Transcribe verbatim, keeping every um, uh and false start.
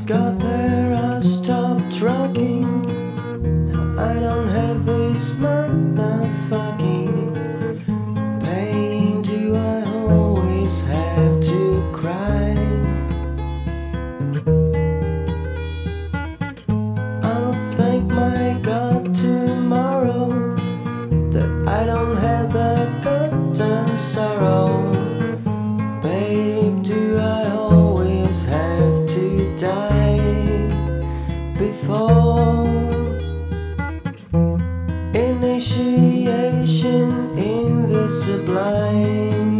got there, I stopped trucking. Now I don't have this motherfucking pain. Do I always have to cry? I'll thank my God tomorrow that I don't have that goddamn sorrow. Babe, do I always have to die before initiation in the sublime?